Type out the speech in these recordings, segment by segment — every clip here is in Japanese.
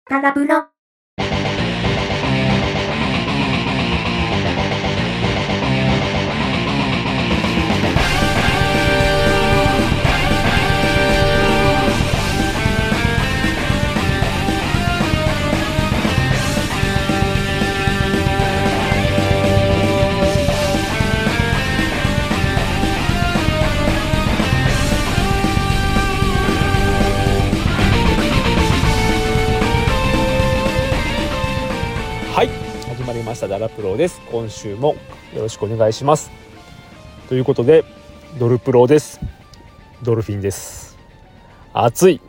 ガラブロ。 はい、始まりましたダラプロです。今週もよろしくお願いします。ということでドルプロです。ドルフィンです。暑い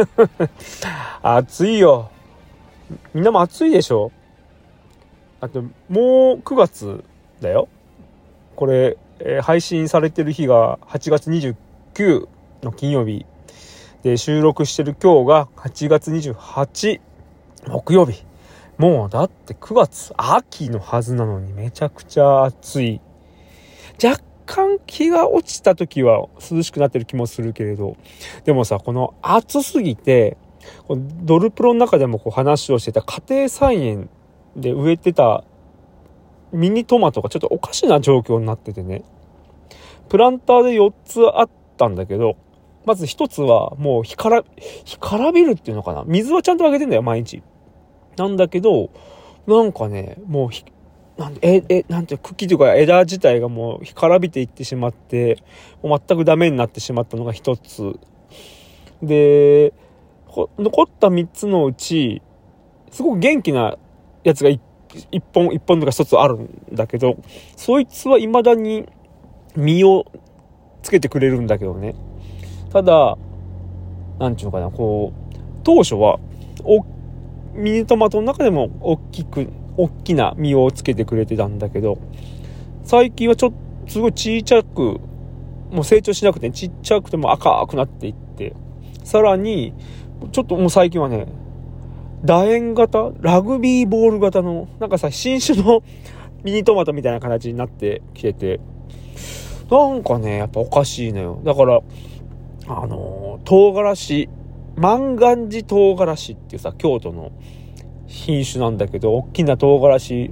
暑いよ。みんなも暑いでしょ。あともう9月だよ。これ、配信されてる日が8月29の金曜日で、収録してる今日が8月28木曜日。もうだって9月秋のはずなのにめちゃくちゃ暑い。若干日が落ちた時は涼しくなってる気もするけれど、でもさ、この暑すぎてドルプロの中でも話をしてた家庭菜園で植えてたミニトマトがちょっとおかしな状況になっててね、プランターで4つあったんだけど、まず1つはもう干からびるっていうのかな、水はちゃんとあげてんだよ毎日なんだけど、なんかね、もうなんて茎というか枝自体がもう干からびていってしまって、もう全くダメになってしまったのが一つで、残った3つのうちすごく元気なやつが1本とか1つあるんだけど、そいつは未だに実をつけてくれるんだけどね。ただなんていうのかな、当初はミニトマトの中でも大きな実をつけてくれてたんだけど、最近はちょっとすごい小さく、もう成長しなくてちっちゃくても赤くなっていって、さらにちょっともう最近はね、楕円型、ラグビーボール型のなんかさ、新種のミニトマトみたいな形になってきてて、なんかねやっぱおかしいのよ。だから唐辛子、万願寺唐辛子っていうさ、京都の品種なんだけど、大きな唐辛子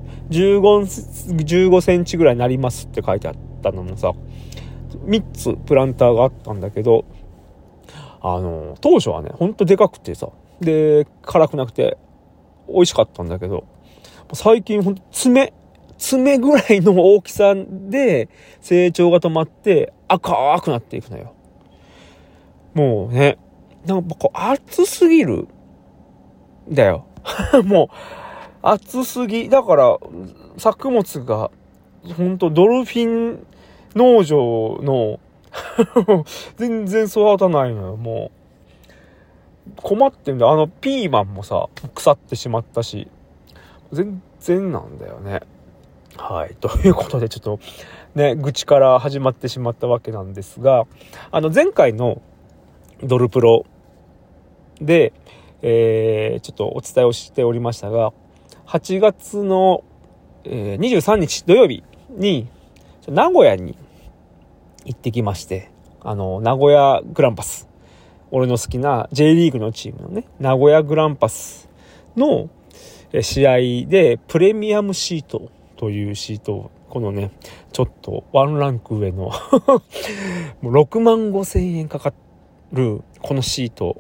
15センチぐらいになりますって書いてあったのもさ、3つプランターがあったんだけど、当初はねほんとでかくてさ、で辛くなくて美味しかったんだけど、最近ほんと爪ぐらいの大きさで成長が止まって赤くなっていくのよ。もうね、なんか暑すぎるだよもう暑すぎだから、作物がほんとドルフィン農場の全然育たないのよ。もう困ってんだよ。ピーマンもさ腐ってしまったし、全然なんだよね。はい、ということでちょっとね、愚痴から始まってしまったわけなんですが、前回のドルプロで、ちょっとお伝えをしておりましたが、8月の、23日土曜日に名古屋に行ってきまして、名古屋グランパス、俺の好きな J リーグのチームのね、名古屋グランパスの試合でプレミアムシートというシートを、このねちょっとワンランク上のもう6万5千円かかるこのシート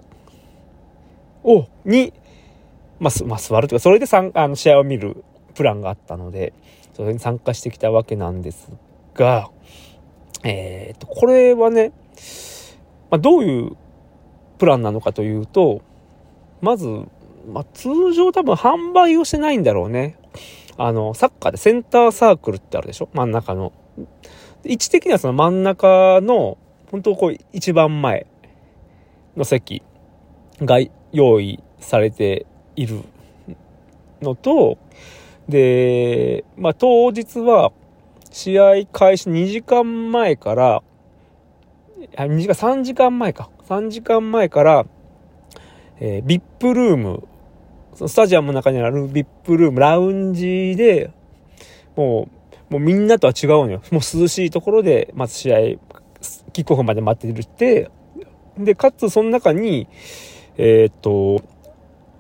に座るというか、それで試合を見るプランがあったので、それに参加してきたわけなんですが、これはね、どういうプランなのかというと、まず、通常多分販売をしてないんだろうね。サッカーでセンターサークルってあるでしょ、真ん中の。位置的にはその真ん中の本当一番前の席が用意されているのと、で、当日は試合開始2時間前から3時間前から、VIP ルーム、スタジアムの中にある VIP ルーム、ラウンジでもうみんなとは違うのよ。もう涼しいところでまず試合キックオフまで待ってるって、でかつその中に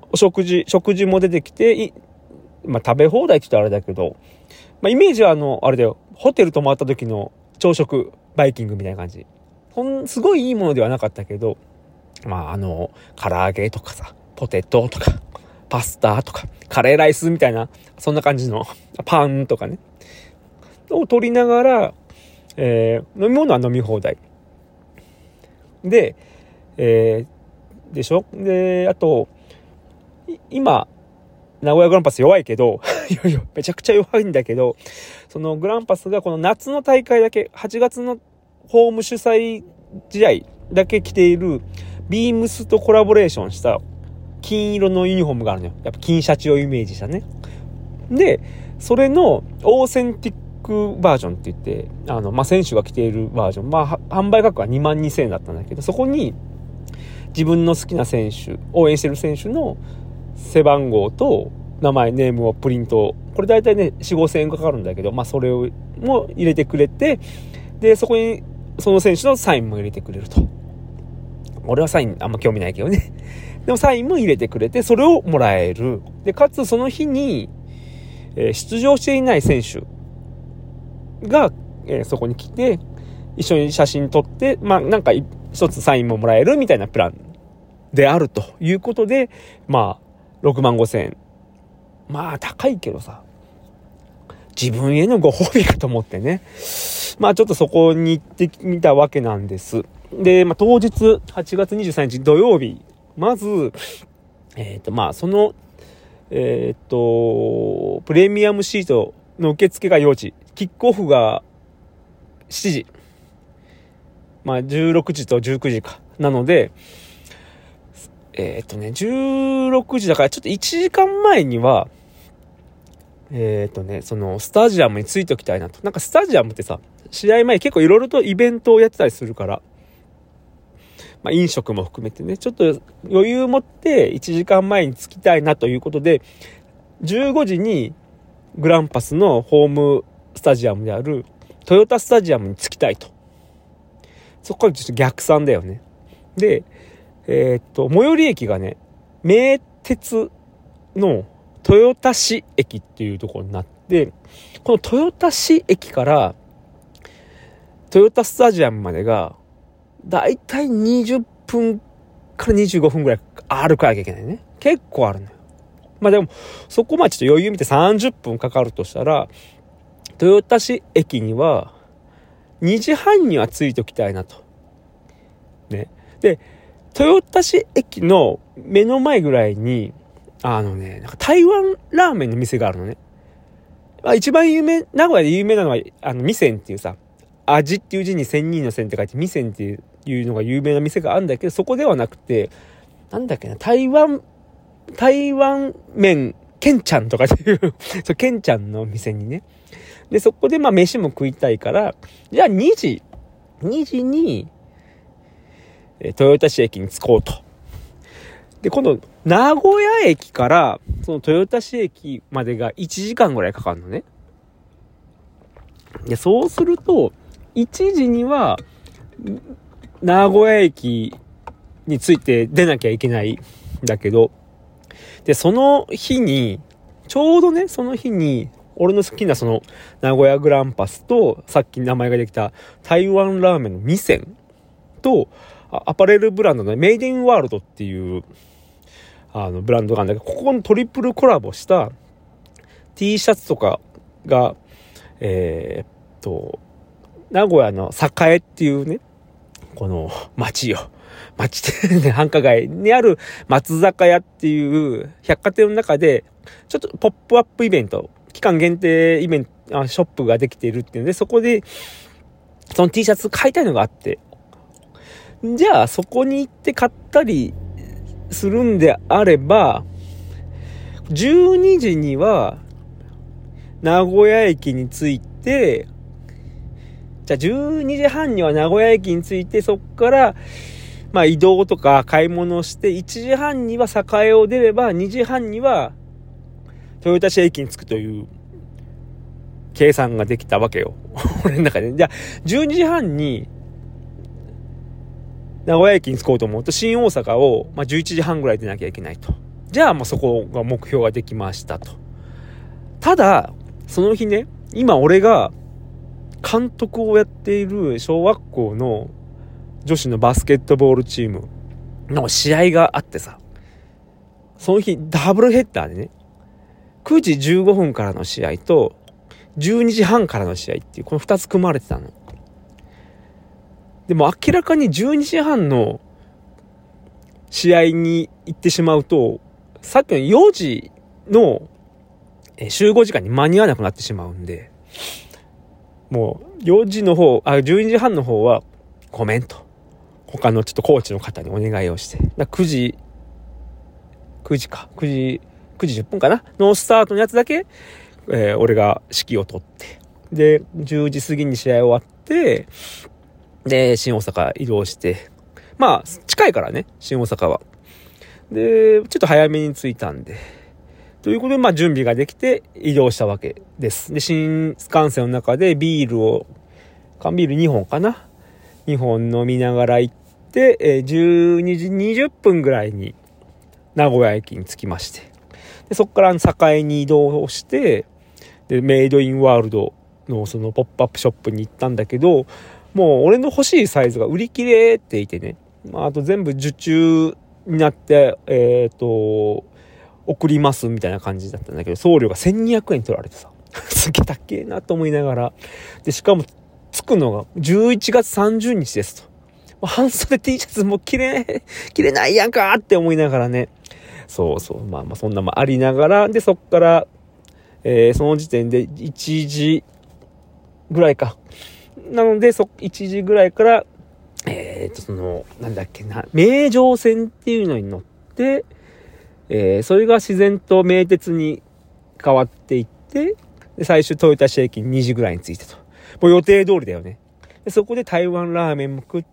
食事も出てきて、食べ放題って言ったらあれだけど、イメージはあれだよ、ホテル泊まった時の朝食バイキングみたいな感じ。すごいいいものではなかったけど、唐揚げとかさ、ポテトとか、パスタとか、カレーライスみたいな、そんな感じのパンとかね、を取りながら、飲み物は飲み放題。で、でしょ？で、あと、今、名古屋グランパス弱いけど、めちゃくちゃ弱いんだけど、そのグランパスがこの夏の大会だけ、8月のホーム主催試合だけ着ている、ビームスとコラボレーションした金色のユニフォームがあるのよ。やっぱ金シャチをイメージしたね。で、それのオーセンティックバージョンって言って、選手が着ているバージョン、販売価格は22,000円だったんだけど、そこに自分の好きな選手、応援してる選手の背番号と名前、ネームをプリント、これ大体ね、4、5千円かかるんだけど、それをも入れてくれて、で、そこにその選手のサインも入れてくれると。俺はサインあんま興味ないけどね。でもサインも入れてくれて、それをもらえる。で、かつその日に、出場していない選手が、そこに来て、一緒に写真撮って、なんか一つサインももらえるみたいなプランであるということで、65,000円。高いけどさ、自分へのご褒美かと思ってね。ちょっとそこに行ってみたわけなんです。で、当日、8月23日土曜日、まず、その、プレミアムシートの受付が4時、キックオフが7時、16時と19時か。なので、16時だからちょっと1時間前には、そのスタジアムについておきたいなと。なんかスタジアムってさ、試合前結構いろいろとイベントをやってたりするから、飲食も含めてね、ちょっと余裕持って1時間前に着きたいなということで、15時にグランパスのホームスタジアムであるトヨタスタジアムに着きたいと。そこからちょっと逆算だよね。で、最寄り駅がね、名鉄の豊田市駅っていうところになって、この豊田市駅からトヨタスタジアムまでがだいたい20分から25分ぐらい歩かなきゃいけないね。結構あるのよ。でもそこまでちょっと余裕見て30分かかるとしたら、豊田市駅には2時半には着いておきたいなとね。で、豊田市駅の目の前ぐらいになんか台湾ラーメンの店があるのね。一番名古屋で有名なのは味仙っていうさ、味っていう字に千人の千って書いて味仙っていうのが有名な店があるんだけど、そこではなくて、なんだっけな、台湾麺ケンちゃんとかっていうそうケンちゃんの店にね。で、そこで飯も食いたいから、じゃあ2時に豊田市駅に着こうと。で、今度名古屋駅からその豊田市駅までが1時間ぐらいかかるのね。で、そうすると1時には名古屋駅について出なきゃいけないんだけど、で、その日にちょうどね、その日に俺の好きなその名古屋グランパスと、さっき名前ができた台湾ラーメンの味仙と、アパレルブランドのメイデンワールドっていうブランドがあるんだけど、ここのトリプルコラボした T シャツとかが名古屋の栄っていうね、この町ってね、繁華街にある松坂屋っていう百貨店の中でちょっとポップアップイベント、期間限定イベント、ショップができているっていうので、そこでその T シャツ買いたいのがあって、じゃあそこに行って買ったりするんであれば、12時には名古屋駅に着いて、じゃあ12時半には名古屋駅に着いて、そっから移動とか買い物をして、1時半には栄を出れば2時半には豊田市駅に着くという計算ができたわけよ。俺の中で。じゃあ12時半に名古屋駅に着こうと思うと、新大阪を11時半ぐらい出なきゃいけないと。 じゃあもうそこが目標ができましたと。ただその日ね、今俺が監督をやっている小学校の女子のバスケットボールチームの試合があってさ、その日ダブルヘッダーでね、9時15分からの試合と12時半からの試合っていうこの2つ組まれてたの。でも明らかに12時半の試合に行ってしまうと、さっきの4時の集合時間に間に合わなくなってしまうんで、もう12時半の方はごめんと、他のちょっとコーチの方にお願いをして、9時10分かなのスタートのやつだけ、俺が指揮を取って、で10時過ぎに試合終わって、で新大阪移動して、まあ近いからね、新大阪は。でちょっと早めに着いたんで、ということで準備ができて移動したわけです。で新幹線の中で缶ビール2本かな、2本飲みながら行って、12時20分ぐらいに名古屋駅に着きまして、でそこから栄に移動して、でメイドインワールドのそのポップアップショップに行ったんだけど、もう俺の欲しいサイズが売り切れていてね、あと全部受注になって送りますみたいな感じだったんだけど、送料が1200円取られてさすげえ高えなと思いながら、でしかも着くのが11月30日ですと、半袖 T シャツも着れないやんかって思いながらね、そうまあそんなもありながら、でそっから、その時点で1時ぐらいかなので、1時ぐらいから名城線っていうのに乗って、それが自然と名鉄に変わっていって、で最終豊田市駅に2時ぐらいに着いてと、もう予定通りだよね。でそこで台湾ラーメンも食って、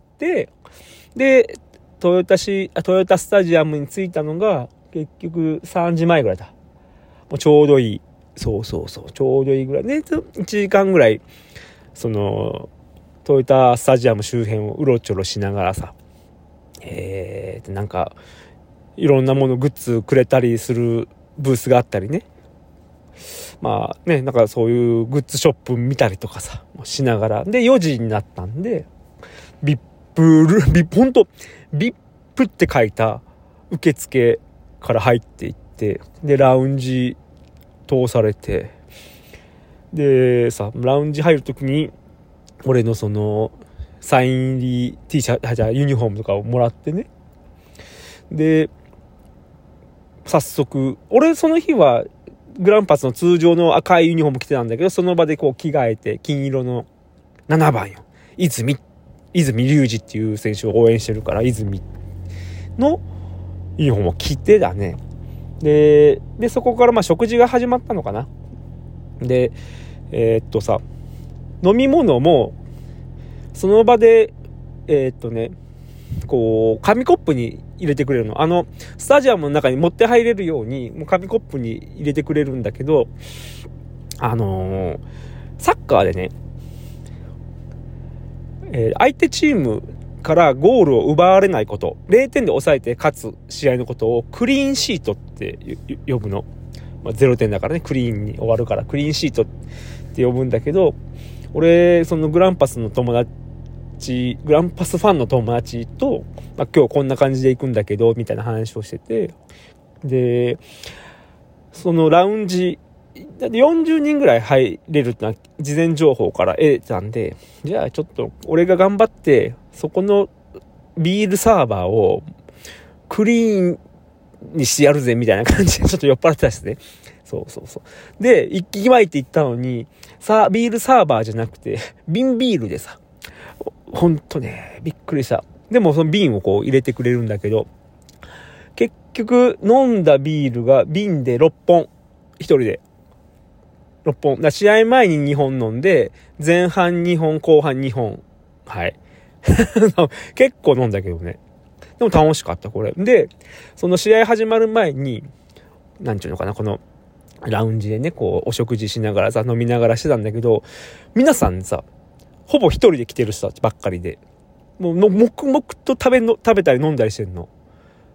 で豊田スタジアムに着いたのが結局3時前ぐらいだ。もうちょうどいい、そうちょうどいいぐらいで、1時間ぐらいそのトヨタスタジアム周辺をうろちょろしながらさ、なんかいろんなものグッズくれたりするブースがあったりね、まあね、なんかそういうグッズショップ見たりとかさしながら、で4時になったんでほんとビップって書いた受付から入っていって、でラウンジ通されて、でさラウンジ入るときに俺のそのサイン入り T シャツユニフォームとかをもらってね、で早速俺その日はグランパスの通常の赤いユニフォーム着てたんだけど、その場でこう着替えて金色の7番よ、泉隆二っていう選手を応援してるから泉のユニフォームを着てだね。でそこから食事が始まったのかな。で飲み物もその場でこう紙コップに入れてくれるの。スタジアムの中に持って入れるようにもう紙コップに入れてくれるんだけど、サッカーでね、相手チームからゴールを奪われないこと、0点で抑えて勝つ試合のことをクリーンシートって呼ぶの。0点だからね、クリーンに終わるからクリーンシートって呼ぶんだけど、俺そのグランパスファンの友達と、今日こんな感じで行くんだけどみたいな話をしてて、でそのラウンジ40人ぐらい入れるってのは事前情報から得たんで、じゃあちょっと俺が頑張ってそこのビールサーバーをクリーンにしてやるぜみたいな感じでちょっと酔っ払ってたしね。そうで一気前って言ったのにビールサーバーじゃなくて瓶ビールでさ、ほんとねびっくりした。でもその瓶をこう入れてくれるんだけど、結局飲んだビールが瓶で6本、一人で6本だ。試合前に2本飲んで、前半2本後半2本、はい結構飲んだけどね。でも楽しかったこれで。その試合始まる前になんちゅうのかな、このラウンジでねこうお食事しながらさ飲みながらしてたんだけど、皆さんさほぼ一人で来てる人たちばっかりで、もう黙々と食べたり飲んだりしてんの。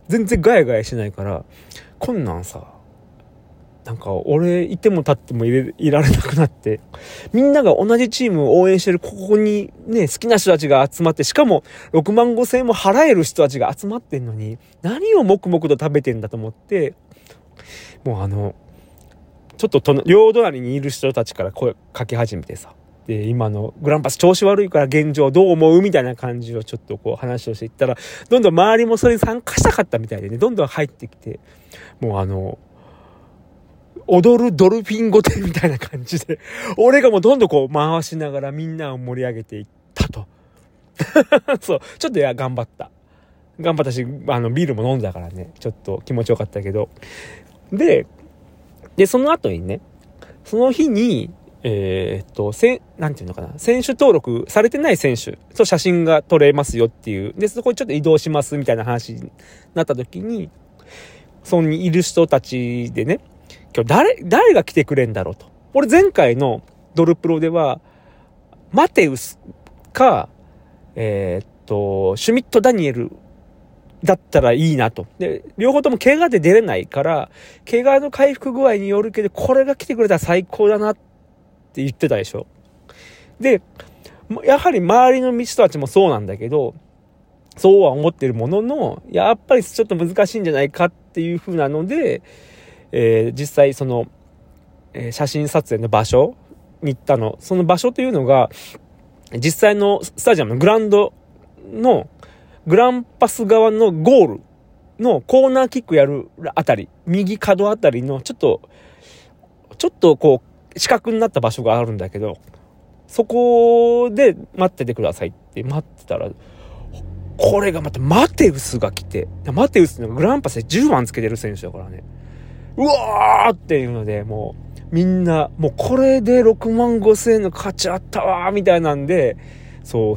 全然ガヤガヤしないから、こんなんさ、なんか俺いても立ってもいられなくなって、みんなが同じチームを応援してるここにね、好きな人たちが集まって、しかも6万5千円も払える人たちが集まってんのに、何を黙々と食べてんだと思って、もうちょっと両隣にいる人たちから声かけ始めてさ、で今のグランパス調子悪いから現状どう思うみたいな感じをちょっとこう話をしていったら、どんどん周りもそれに参加したかったみたいでね、どんどん入ってきて、もう踊るドルフィン御殿みたいな感じで、俺がもうどんどんこう回しながらみんなを盛り上げていったと。そうちょっと頑張ったし、ビールも飲んだからね、ちょっと気持ちよかったけど、でその後にね、その日になんていうのかな、選手登録されてない選手と写真が撮れますよっていう、でそこにちょっと移動しますみたいな話になった時に、そこにいる人たちでね、今日誰が来てくれんだろうと。俺前回のドルプロではマテウスかシュミット・ダニエルだったらいいなと。で両方とも怪我で出れないから、怪我の回復具合によるけど、これが来てくれたら最高だなって言ってたでしょ。でやはり周りの人たちもそうなんだけど、そうは思ってるものの、やっぱりちょっと難しいんじゃないかっていう風なので、実際その、写真撮影の場所に行ったの。その場所というのが、実際のスタジアムのグラウンドのグランパス側のゴールのコーナーキックやるあたり、右角あたりのちょっとこう四角になった場所があるんだけど、そこで待っててくださいって待ってたら、これがまたマテウスが来て、マテウスのグランパスで10番つけてる選手だからね、うわーっていうので、もうみんなもうこれで6万5千円の価値あったわーみたいなんで、そう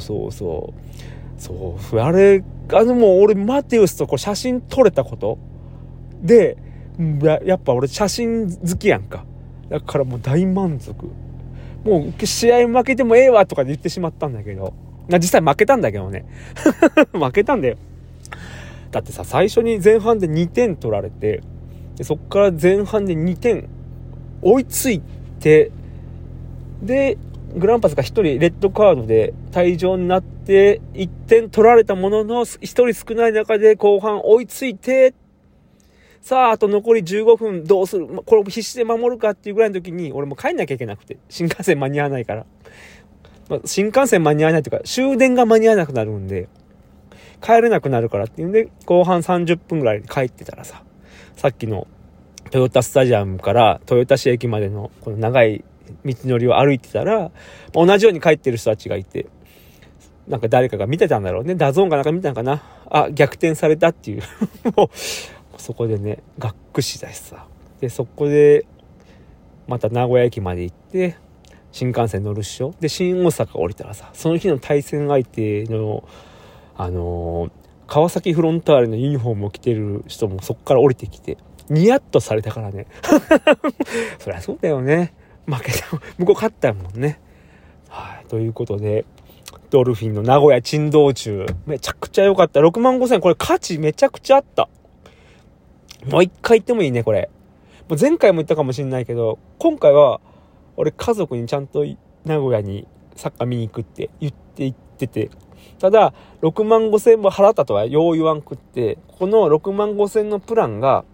あれもう俺マテウスとこれ写真撮れたことで、やっぱ俺写真好きやんか、だからもう大満足。もう試合負けてもええわとかで言ってしまったんだけど、実際負けたんだけどね負けたんだよ。だってさ、最初に前半で2点取られて、でそっから前半で2点追いついて、でグランパスが1人レッドカードで退場になって1点取られたものの、1人少ない中で後半追いついて、さああと残り15分どうする、これ必死で守るかっていうぐらいの時に、俺も帰んなきゃいけなくて、新幹線間に合わないから、新幹線間に合わないというか終電が間に合わなくなるんで帰れなくなるからっていうんで、後半30分ぐらいに帰ってたらさ、さっきのトヨタスタジアムから豊田市駅までのこの長い道のりを歩いてたら、同じように帰ってる人たちがいて、なんか誰かが見てたんだろうね、ダゾーンがなんか見たのかな、逆転されたっていうもうそこでね、がっくしだしさ、でそこでまた名古屋駅まで行って新幹線乗るっしょ。で新大阪降りたらさ、その日の対戦相手の川崎フロンターレのユニフォームを着てる人もそこから降りてきてニヤッとされたからねそりゃそうだよね、負けた向こう勝ったもんね。はい、ということでドルフィンの名古屋珍道中めちゃくちゃ良かった。6万5千円、これ価値めちゃくちゃあった。もう一回行ってもいいねこれ。もう前回も言ったかもしれないけど、今回は俺家族にちゃんと名古屋にサッカー見に行くって言ってて、ただ6万5千円も払ったとはよう言わんくって、この6万5千円のプランが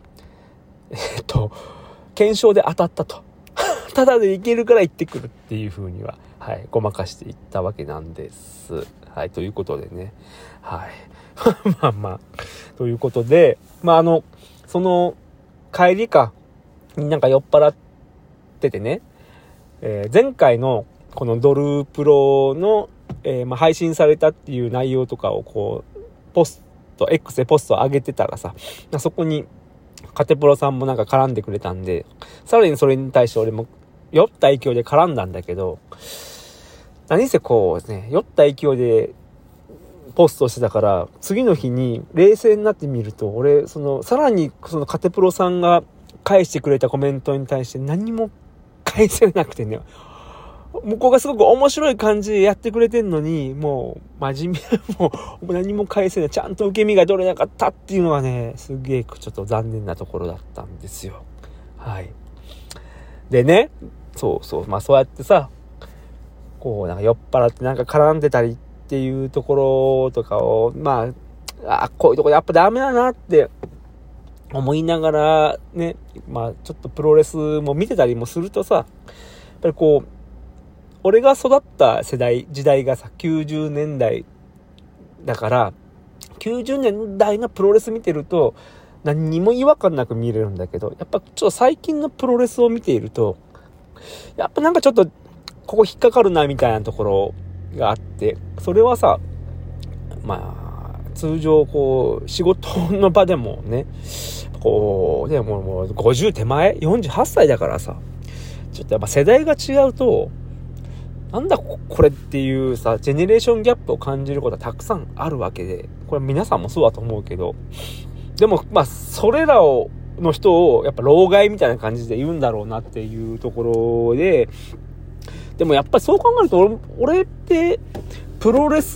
検証で当たったとただで行けるから行ってくるっていう風には、はい、ごまかしていったわけなんです。はい、ということでね、はいまあということで、その帰りかになんか酔っ払っててね、前回のこのドルプロの、配信されたっていう内容とかをこうポスト X でポスト上げてたらさ、そこにカテプロさんもなんか絡んでくれたんで、さらにそれに対して俺も酔った勢いで絡んだんだけど、何せこうね、酔った勢いでポストしてたから、次の日に冷静になってみると、俺さらにそのカテプロさんが返してくれたコメントに対して何も返せなくてね、 向こうがすごく面白い感じでやってくれてんのに、もう真面目、もう何も返せない、ちゃんと受け身が取れなかったっていうのがね、すげえちょっと残念なところだったんですよ。はい。でね、そうやってさ、こうなんか酔っ払ってなんか絡んでたりっていうところとかを、こういうとこやっぱダメだなって思いながらね、ちょっとプロレスも見てたりもするとさ、やっぱりこう、俺が育った時代がさ、90年代だから、90年代のプロレス見てると、何にも違和感なく見れるんだけど、やっぱちょっと最近のプロレスを見ていると、やっぱなんかちょっと、ここ引っかかるなみたいなところがあって、それはさ、通常こう、仕事の場でもね、こう、もう50手前 ?48 歳だからさ、ちょっとやっぱ世代が違うと、なんだこれっていうさ、ジェネレーションギャップを感じることはたくさんあるわけで、これ皆さんもそうだと思うけど、でもそれらの人をやっぱ老害みたいな感じで言うんだろうなっていうところで、でもやっぱりそう考えると俺ってプロレス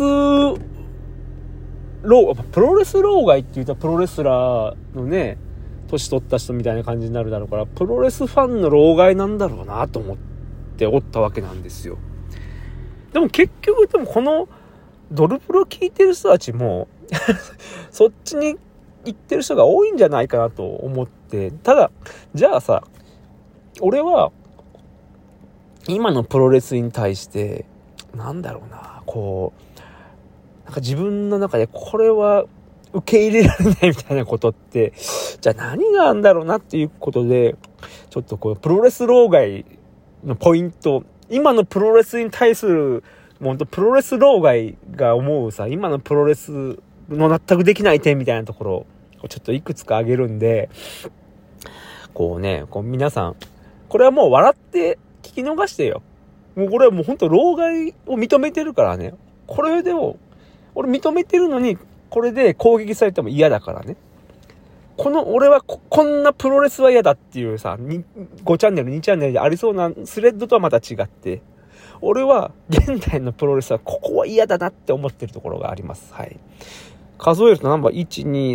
老害って言ったらプロレスラーのね、年取った人みたいな感じになるだろうから、プロレスファンの老害なんだろうなと思っておったわけなんですよ。でも結局このドルプロ聞いてる人たちもそっちに行ってる人が多いんじゃないかなと思って、ただじゃあさ、俺は今のプロレスに対してなんだろうな、こうなんか自分の中でこれは受け入れられないみたいなことって、じゃあ何があるんだろうなっていうことで、ちょっとこうプロレス老害のポイント、今のプロレスに対するもうプロレス老害が思うさ、今のプロレスの納得できない点みたいなところをちょっといくつか挙げるんで、こう皆さん、これはもう笑って聞き逃してよ。もうこれはもう本当老害を認めてるからね。これでも俺認めてるのに、これで攻撃されても嫌だからね。俺はこんなプロレスは嫌だっていうさ、5チャンネル、2チャンネルでありそうなスレッドとはまた違って、俺は現代のプロレスはここは嫌だなって思ってるところがあります。はい。数えるとナンバー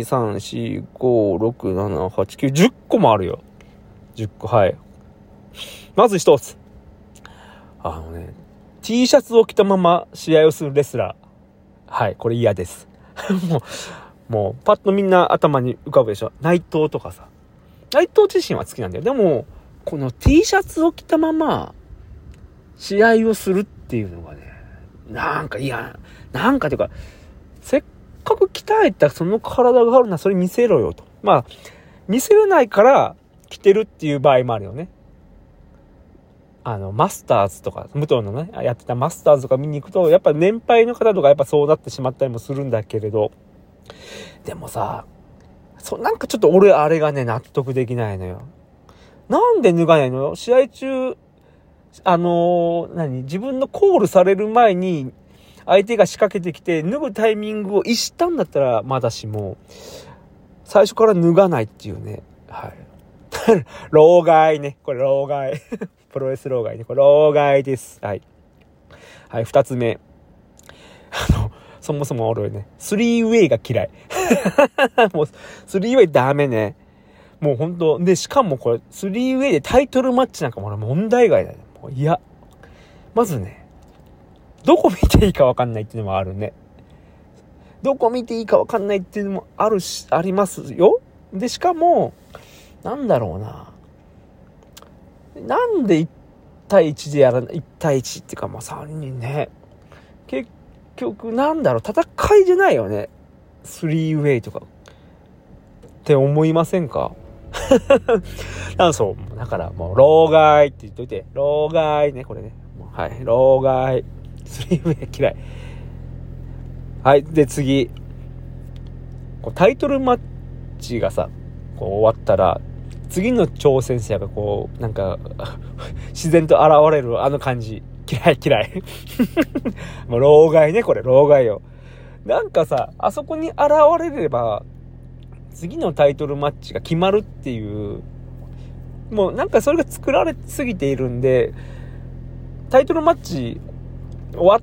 1、2、3、4、5、6、7、8、9、10個もあるよ。10個、はい。まず一つ。T シャツを着たまま試合をするレスラー。はい、これ嫌です。もう、パッとみんな頭に浮かぶでしょ。内藤とかさ。内藤自身は好きなんだよ。でも、この T シャツを着たまま、試合をするっていうのがね、なんかというか、せっかく鍛えたその体があるな、それ見せろよと。見せれないから着てるっていう場合もあるよね。マスターズとか、武藤のね、やってたマスターズとか見に行くと、やっぱ年配の方とかやっぱそうなってしまったりもするんだけれど、でもさ、なんかちょっと俺あれがね、納得できないのよ。なんで脱がないの？試合中、自分のコールされる前に、相手が仕掛けてきて、脱ぐタイミングを逸したんだったら、まだしも、最初から脱がないっていうね。はい。老害ね。これ老害。プロレス老害ね。これ老害です。はい。はい、二つ目。そもそも俺ね、スリーウェイが嫌い。もう、スリーウェイダメね。もうほんと。で、しかもこれ、スリーウェイでタイトルマッチなんかも俺問題外だね。もういや。まずね、どこ見ていいか分かんないっていうのもあるね。どこ見ていいか分かんないっていうのもありますよ。で、しかも、なんだろうな。なんで1対1でやらない、1対1っていうか3人ね。結局なんだろう、戦いじゃないよね。スリーウェイとか。って思いませんか？そう。だからもう、老害って言っといて。老害ね、これね。はい、老害。スリーウェイ嫌い。はい、で次。タイトルマッチがさ、終わったら、次の挑戦者がなんか自然と現れるあの感じ嫌いもう老害ね、これ老害よ。なんかさ、あそこに現れれば次のタイトルマッチが決まるっていう、もうなんかそれが作られすぎているんで、 タイトルマッチ終わって、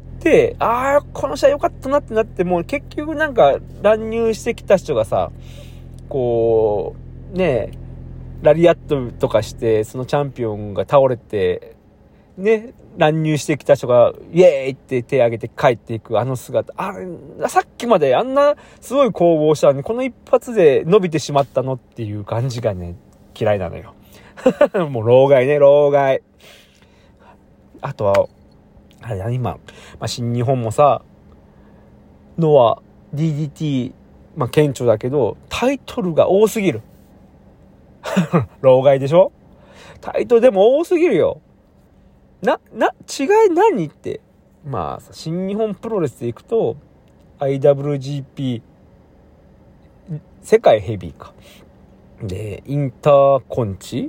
この試合良かったなってなっても、結局なんか乱入してきた人がさ、こう、ね、ラリアットとかして、そのチャンピオンが倒れて、ね、乱入してきた人が、イエーイって手挙げて帰っていくあの姿。さっきまであんなすごい攻防したのに、この一発で伸びてしまったのっていう感じがね、嫌いなのよ。もう老害ね、老害。あとは、あれだね、今、新日本もさ、ノア、DDT、顕著だけど、タイトルが多すぎる。老害でしょ？タイトルでも多すぎるよ。違い何って。新日本プロレスでいくと、IWGP、世界ヘビーか。で、インターコンチ？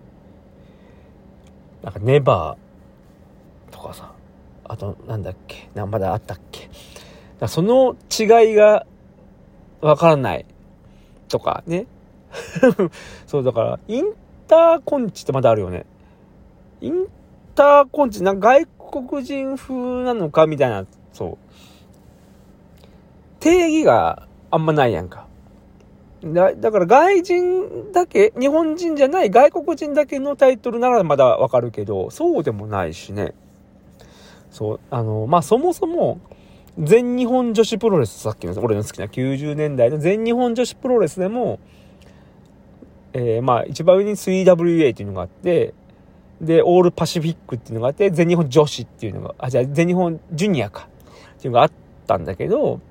なんかネバーとかさ。あと、なんだっけ？まだあったっけ？その違いがわからないとかね。そうだから、インターコンチってまだあるよね。インターコンチ、なんか外国人風なのかみたいな、そう。定義があんまないやんか。だから外人だけ、日本人じゃない外国人だけのタイトルならまだわかるけど、そうでもないしね。そう、そもそも、全日本女子プロレス、さっきの俺の好きな90年代の全日本女子プロレスでも、一番上に 3WA っていうのがあって、で、オールパシフィックっていうのがあって、全日本女子っていうのが、全日本ジュニアかっていうのがあったんだけど、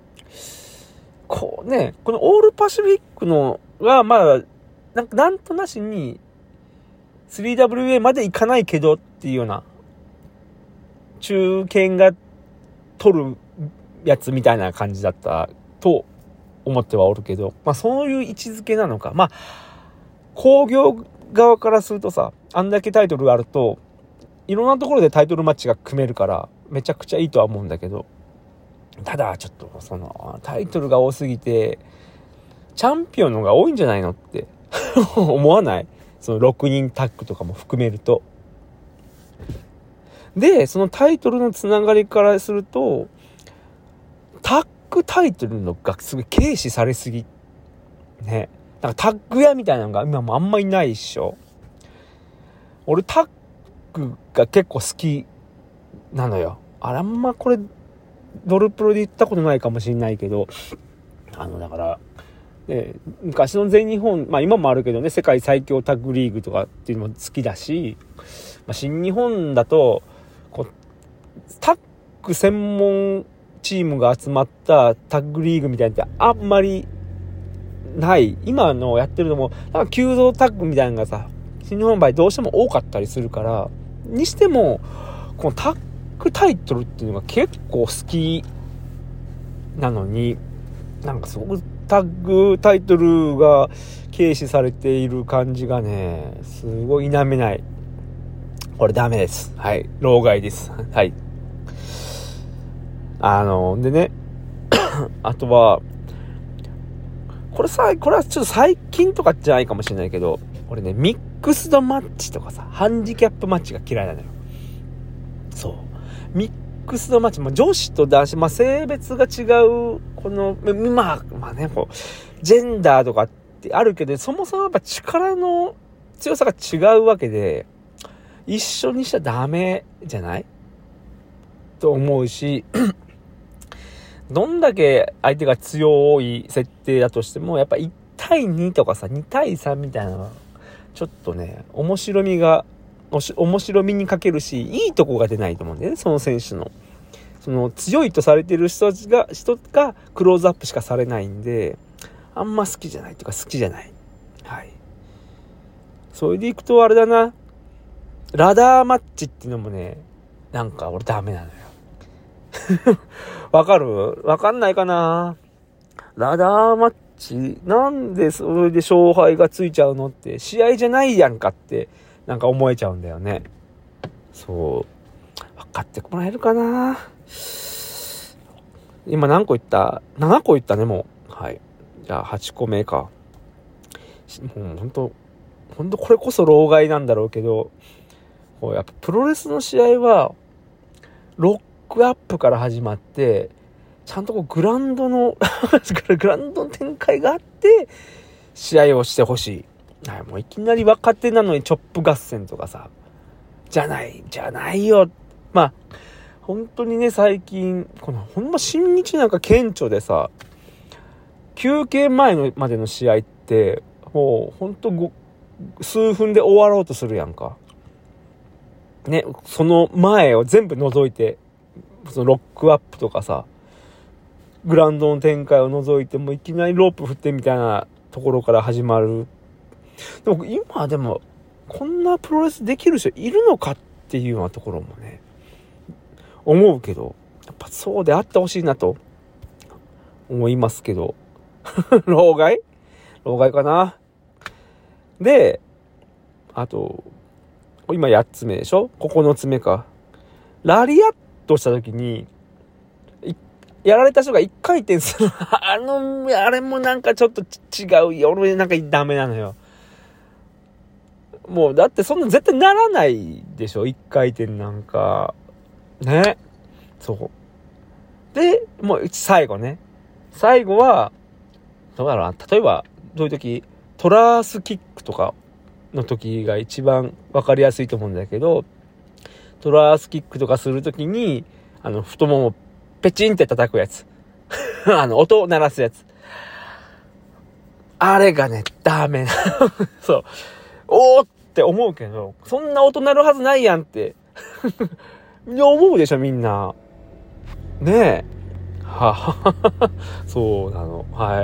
このオールパシフィックのは、なんとなしに 3WA までいかないけどっていうような、中堅が取るやつみたいな感じだったと思ってはおるけど、そういう位置づけなのか。工業側からするとさ、あんだけタイトルがあると、いろんなところでタイトルマッチが組めるから、めちゃくちゃいいとは思うんだけど、ただちょっとタイトルが多すぎて、チャンピオンの方が多いんじゃないのって思わない？その6人タッグとかも含めると。で、そのタイトルのつながりからすると、タッグタイトルのがすごい軽視されすぎ。ね。なんかタッグ屋みたいなのが今もあんまいないっしょ。俺タッグが結構好きなのよ。あんまこれドルプロで言ったことないかもしれないけど、だから、昔の全日本、今もあるけどね、世界最強タッグリーグとかっていうのも好きだし、新日本だとタッグ専門チームが集まったタッグリーグみたいなのってあんまりない。今のやってるのもなんか急増タッグみたいなのがさ、新日本の場合どうしても多かったりするから、にしてもこのタッグタイトルっていうのが結構好きなのに、なんかすごくタッグタイトルが軽視されている感じがね、すごい否めない。これダメです。はい。老害です。はい。でね、あとは、これはちょっと最近とかじゃないかもしれないけど、俺ね、ミックスドマッチとかさ、ハンディキャップマッチが嫌いなのよ。そう。ミックスドマッチ、女子と男子、性別が違う、この、ジェンダーとかってあるけど、そもそもやっぱ力の強さが違うわけで、一緒にしちゃダメじゃないと思うし、どんだけ相手が強い設定だとしても、やっぱ1対2とかさ、2対3みたいなのは、ちょっとね、面白みに欠けるし、いいとこが出ないと思うんだよね、その選手の。その強いとされてる人がクローズアップしかされないんで、あんま好きじゃないとか好きじゃない。はい。それでいくとあれだな、ラダーマッチっていうのもね、なんか俺ダメなのよ。わかんないかな。ラダーマッチなんでそれで勝敗がついちゃうのって、試合じゃないやんかってなんか思えちゃうんだよね。そう、分かってもらえるかな。今何個言った？ 7 個言ったね、もう。はい。じゃあ8個目か。もうほんとこれこそ老害なんだろうけど、 こうやっぱプロレスの試合はロックアップから始まってちゃんとこうグラウンドの展開があって試合をしてほしい。はい、もういきなり若手なのにチョップ合戦とかさ、じゃないよ。まあ本当にね、最近このほんま新日なんか顕著でさ、休憩前のまでの試合ってもうほんと数分で終わろうとするやんかね。その前を全部除いて、そのロックアップとかさ、グラウンドの展開を除いてもいきなりロープ振ってみたいなところから始まる。でも今でもこんなプロレスできる人いるのかっていうようなところもね思うけど、やっぱそうであってほしいなと思いますけど老害かな。で、あと今8つ目でしょ、9つ目か。ラリアットした時にやられた人が1回転するあれもなんかちょっと違うよ。俺なんかダメなのよ。もうだってそんな絶対ならないでしょ、1回転なんかね。そうで、もう最後はどうだろうな。例えばどういう時、トラースキックとかの時が一番分かりやすいと思うんだけど、トラースキックとかする時に太ももペチンって叩くやつ音を鳴らすやつ、あれがねダメそうおーって思うけど、そんな音鳴るはずないやんって思うでしょみんなねえ。そうなの。はい、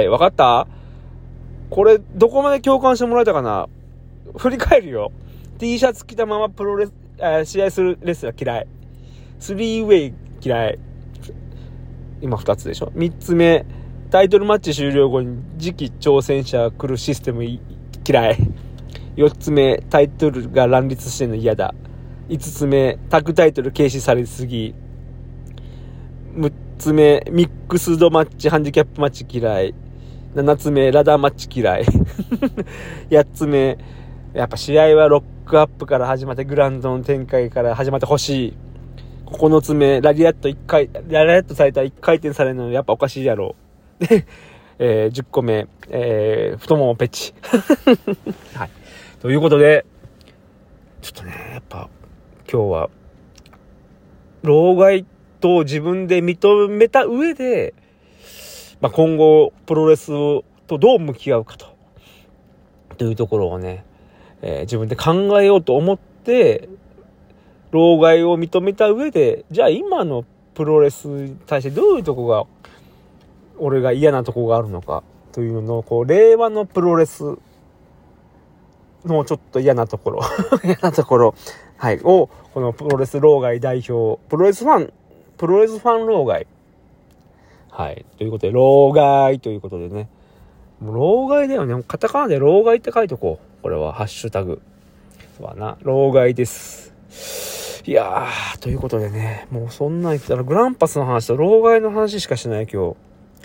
分かった。これどこまで共感してもらえたかな。振り返るよ。 T シャツ着たままプロレス試合するレスラー嫌い。3ウェイ嫌い。今2つでしょ。3つ目、タイトルマッチ終了後に次期挑戦者来るシステム嫌い。4つ目、タイトルが乱立してるの嫌だ。5つ目、タッグタイトル軽視されすぎ。6つ目、ミックスドマッチハンディキャップマッチ嫌い。7つ目、ラダーマッチ嫌い8つ目、やっぱ試合はロックアップから始まってグラウンドの展開から始まってほしい。9つ目、ラリアットされたら1回転されるのやっぱおかしいやろで、10個目、太ももペチはい、ということでちょっとね、やっぱ今日は老害と自分で認めた上で、今後プロレスとどう向き合うかというところをね、自分で考えようと思って老害を認めた上で、じゃあ今のプロレスに対してどういうとこが俺が嫌なとこがあるのかというのをこう令和のプロレスのちょっと嫌なところはいをこのプロレス老害代表、プロレスファン老害、はいということで老害ということでね、もう老害だよね。カタカナで老害って書いとこう。これはハッシュタグそうだな、老害です。いやー、ということでね、もうそんなん言ったらグランパスの話と老害の話しかしない今日。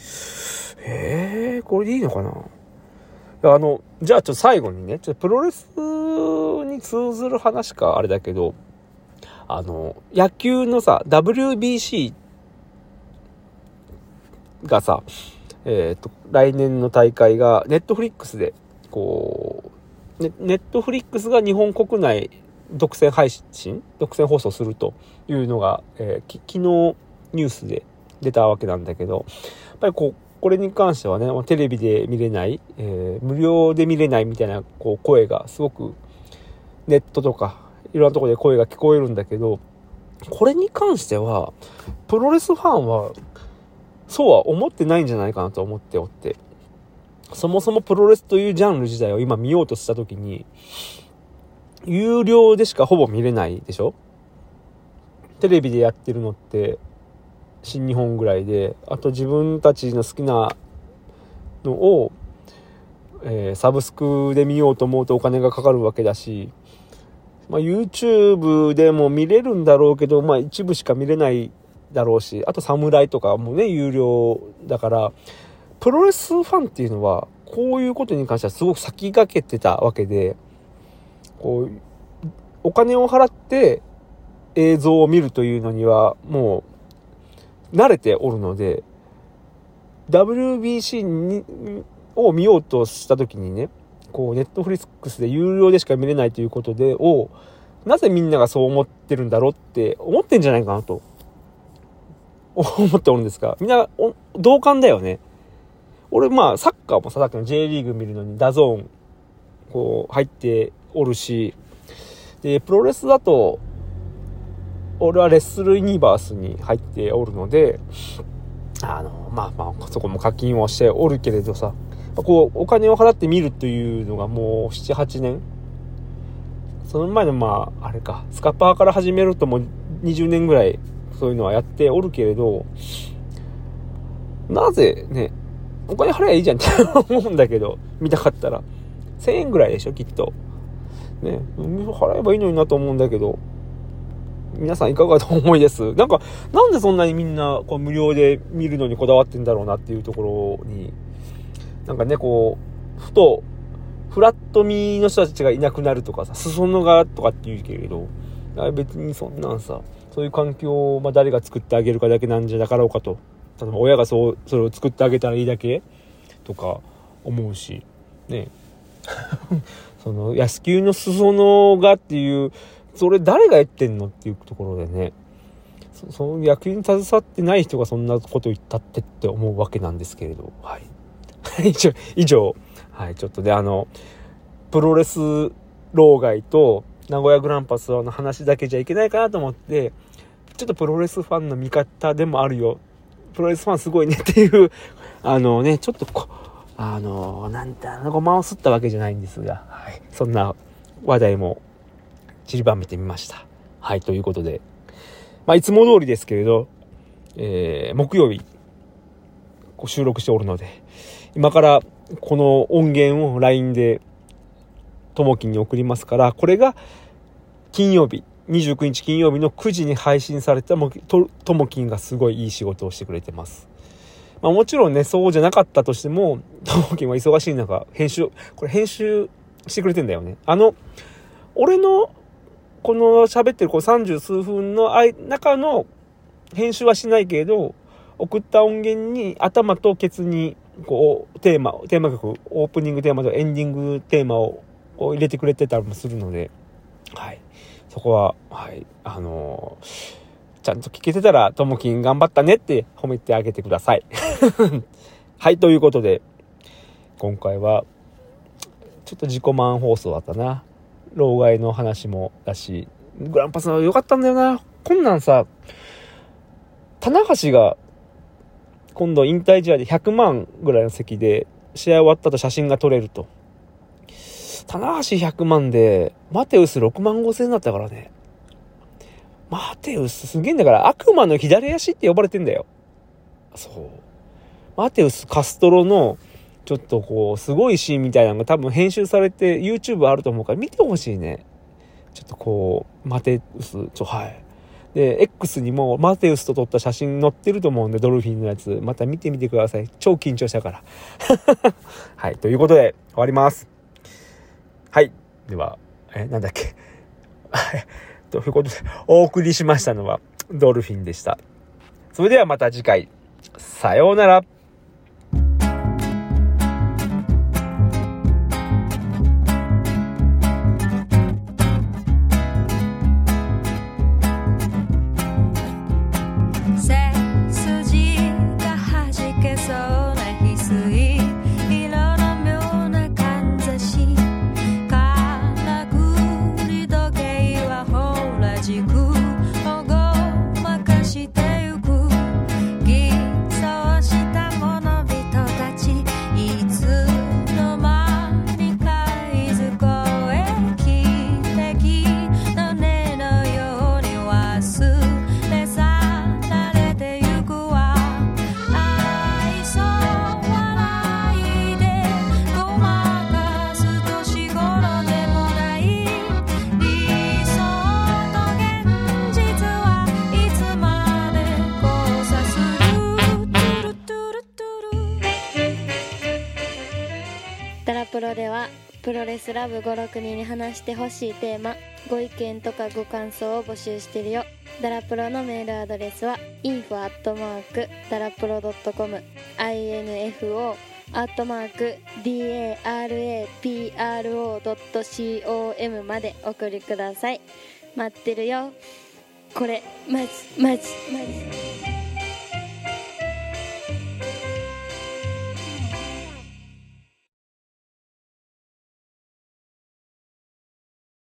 これでいいのかな。じゃあちょっと最後にね、ちょっとプロレスに通ずる話かあれだけど、野球のさ WBC がさ、来年の大会がネットフリックスでこう、ネットフリックスが日本国内独占放送するというのが、昨日ニュースで出たわけなんだけど、やっぱりこれに関してはね、テレビで見れない、無料で見れないみたいな声がすごくネットとかいろんなところで声が聞こえるんだけど、これに関してはプロレスファンはそうは思ってないんじゃないかなと思っておって、そもそもプロレスというジャンル自体を今見ようとした時に有料でしかほぼ見れないでしょ。テレビでやってるのって新日本ぐらいで、あと自分たちの好きなのを、サブスクで見ようと思うとお金がかかるわけだし、YouTube でも見れるんだろうけど、一部しか見れないだろうし、あと侍とかもね有料だから、プロレスファンっていうのはこういうことに関してはすごく先駆けてたわけで、 お金を払って映像を見るというのにはもう慣れておるので、WBC を見ようとした時にね、こうネットフリックスで有料でしか見れないということでなぜみんながそう思ってるんだろうって思ってんじゃないかなと思っておるんですが、みんな同感だよね。俺まあサッカーもさっきの J リーグ見るのにダゾーンこう入っておるし、でプロレスだと俺はレッスルユニバースに入っておるので、まあそこも課金をしておるけれどさ、こうお金を払って見るというのがもう 7,8 年、その前のまああれかスカパーから始めるともう20年ぐらいそういうのはやっておるけれど、なぜねお金払えばいいじゃんって思うんだけど、見たかったら1000円ぐらいでしょきっとね、払えばいいのになと思うんだけど、皆さんいかがと思いです。なんでそんなにみんなこう無料で見るのにこだわってんだろうなっていうところに、なんかねこうふとフラットミの人たちがいなくなるとかさ、裾野がとかって言うけれど、別にそんなんさ、そういう環境を誰が作ってあげるかだけなんじゃなかろうかと、例えば親がそれを作ってあげたらいいだけとか思うしねその安給の裾野がっていう、それ誰が言ってんのっていうところでね、その野球に携わってない人がそんなこと言ったって思うわけなんですけれど、はい以上はい、ちょっとねプロレス老害と名古屋グランパスの話だけじゃいけないかなと思って、ちょっとプロレスファンの味方でもあるよ、プロレスファンすごいねっていうちょっとごまをすったわけじゃないんですが、はい、そんな話題も散りばめてみました。はい、ということで、いつも通りですけれど、木曜日収録しておるので、今からこの音源を LINE でともきんに送りますから、これが金曜日29日金曜日の9時に配信されたともきんがすごいいい仕事をしてくれてます。もちろんねそうじゃなかったとしても、ともきんは忙しい中編集してくれてんだよね。俺のこの喋ってる30数分の中の編集はしないけれど、送った音源に頭とケツにこうテーマ曲、オープニングテーマとエンディングテーマを入れてくれてたりもするので、はい、そこははいちゃんと聞けてたらともきん頑張ったねって褒めてあげてくださいはい、ということで今回はちょっと自己満放送だったな。老害の話もだし、グランパスは良かったんだよな。こんなんさ、棚橋が今度引退試合で100万ぐらいの席で試合終わったと写真が撮れると。棚橋100万でマテウス6万5千円だったからね。マテウスすげえんだから、悪魔の左足って呼ばれてんだよ。そう。マテウスカストロのちょっとすごいシーンみたいなのが多分編集されて YouTube あると思うから見てほしいね。ちょっとマテウスはい。で X にもマテウスと撮った写真載ってると思うんで、ドルフィンのやつまた見てみてください。超緊張したからはい、ということで終わります。はい、ではなんだっけということでお送りしましたのはドルフィンでした。それではまた次回、さようなら。 ごまかしてゆく、偽装したプロレスラブ5、6人に話してほしいテーマ、ご意見とかご感想を募集してるよ。ダラプロのメールアドレスは info@darapro.com info@darapro.com まで送りください。待ってるよ。これマジマジマジ